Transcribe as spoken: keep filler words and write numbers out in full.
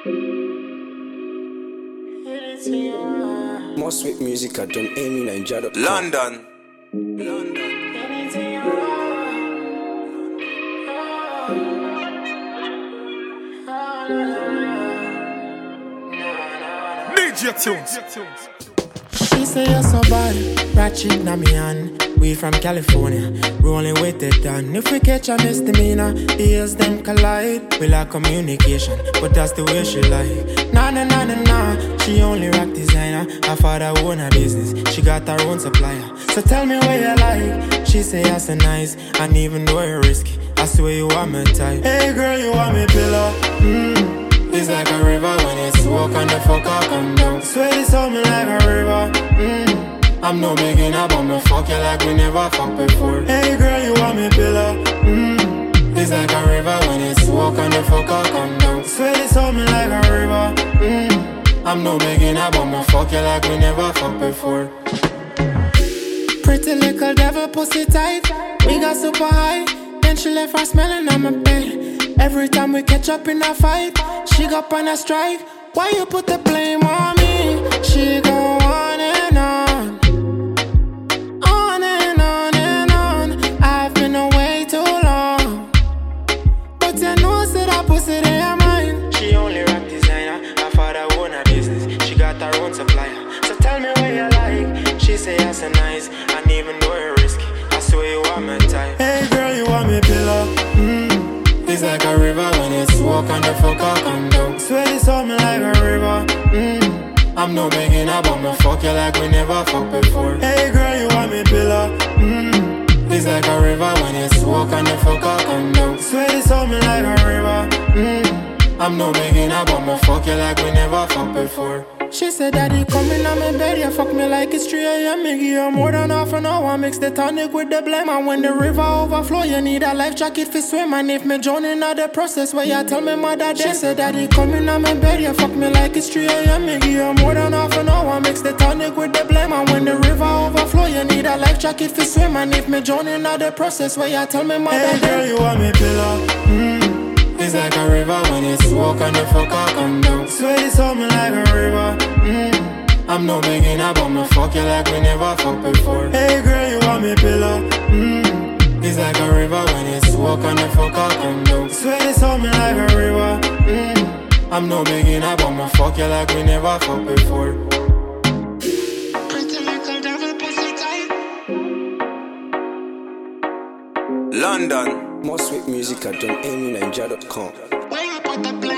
More sweet music at John Amy Nigeria dot com. London. London. D J Tunes. She say you're so bad, ratchet na me hand. We from California, rolling with it done. If we catch a misdemeanor, the ears them collide. We lack communication, but that's the way she like. Nah, nah, nah, nah, nah. She only rock designer. Her father own her business, she got her own supplier. So tell me where you like. She say you're so nice, and even though you're risky, I swear you are my type. Hey girl, you want me pillow? Mmm. It's like a river when it's walk and the fuck I come down. Swear it's on me like a river. Mmm. I'm no beginner, but me fuck you like we never fucked before. Hey girl, you want me pillow? Mmm. It's like a river when it's walk and the fuck I come down. Swear it's on me like a river. Mmm. I'm no beginner, but me fuck you like we never fucked before. Pretty little devil pussy tight. We got super high. Then she left her smelling on my bed. Every time we catch up in a fight, she got on a strike. Why you put the blame on me? She go on and on, on and on and on. I've been away too long, but you know said that pussy they are mine. She only rock designer. Her father own her business, she got her own supplier. So tell me where you like. She say you're so nice, and even though you're risky, I swear you are my type. Hey girl, you want me pillow? Mm. It's like a river when it's walk and the fuck I come down. Swear it's on me like a river. Mmm. I'm no beginner, but me fuck you like we never fucked before. Hey girl, you want me pillow? Mmm. It's like a river when it's walk and the fuck I come down. Swear it's on me like a river. Mmm. I'm no beginner, but me fuck you like we never fucked before. She said, Daddy, come in on my bed, you fuck me like it's three a m. Me give you more than half an hour, mix the tonic with the blame. And when the river overflow, you need a life jacket for swim. And if me drown in the process, where you tell me mother dead. She said, Daddy, come in on my bed, you fuck me like it's three a m. Me give you more than half an hour, mix the tonic with the blame. And when the river overflow, you need a life jacket for swim. And if me drown in the process, where you tell me mother dead. Hey girl, you want me pillow? Mm. It's like a river when it's walk and the fuck I come down. Swear it's on me like a river. Mmm. I'm no beginner, but me fuck you like we never fucked before. Hey girl, you want me pillow? Mmm. It's like a river when it's walk and the fuck I come down. Swear it's on me like a river. Mmm. I'm no beginner, but me fuck you like we never fucked before. Pretty little devil pussy tight. London. More sweet music at John Amy Nigeria dot com. Where you put the blame?